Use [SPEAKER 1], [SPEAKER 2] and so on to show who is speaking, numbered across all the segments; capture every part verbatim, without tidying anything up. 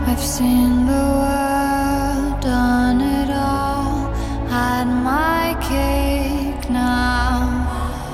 [SPEAKER 1] I've seen the world, done it all, had my cake now.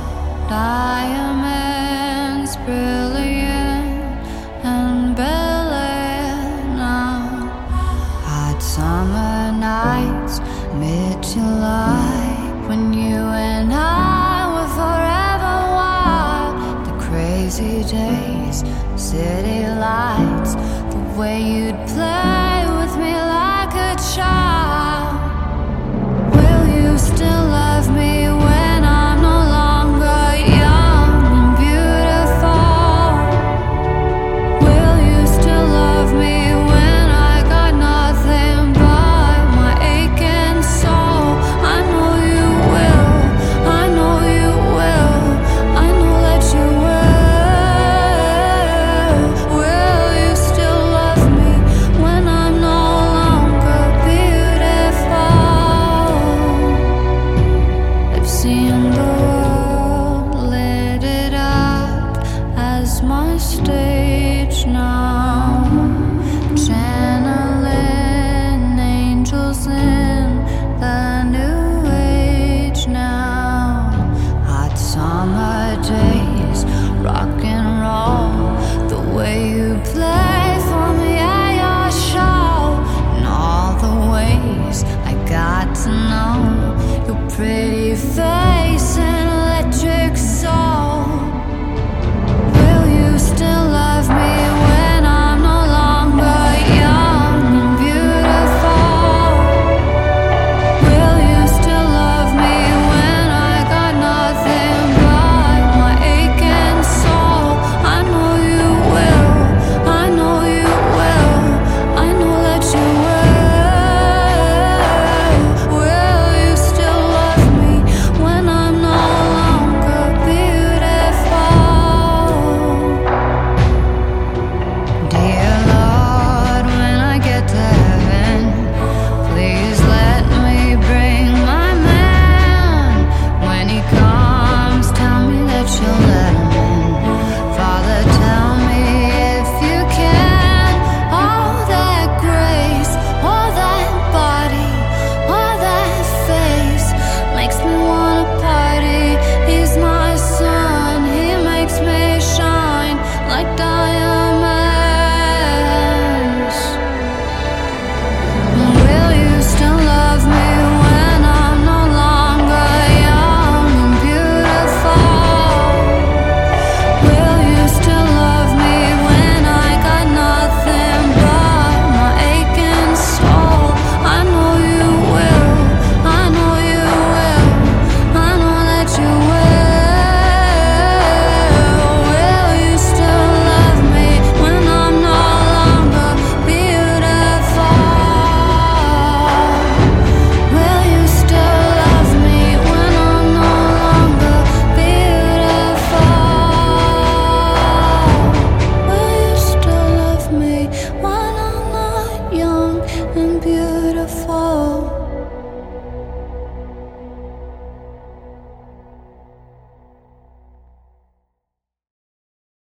[SPEAKER 1] Diamonds brilliant and Bel Air now. Hot summer nights, mid-July, when you and I were forever wild. The crazy days, city lights, the way you'd play with me like a child. Will you still love me when I'm no longer young and beautiful? Will you still love me when I got nothing but my aching soul? I know you will, I know you will, I know that you will. Will you still love me when I'm no longer beautiful? I've seen the world, lit it up as my stage now. Channeling angels in the new age now. Hot summer days, rock and roll, the way you play for me at your show, and all the ways I got to know your pretty face.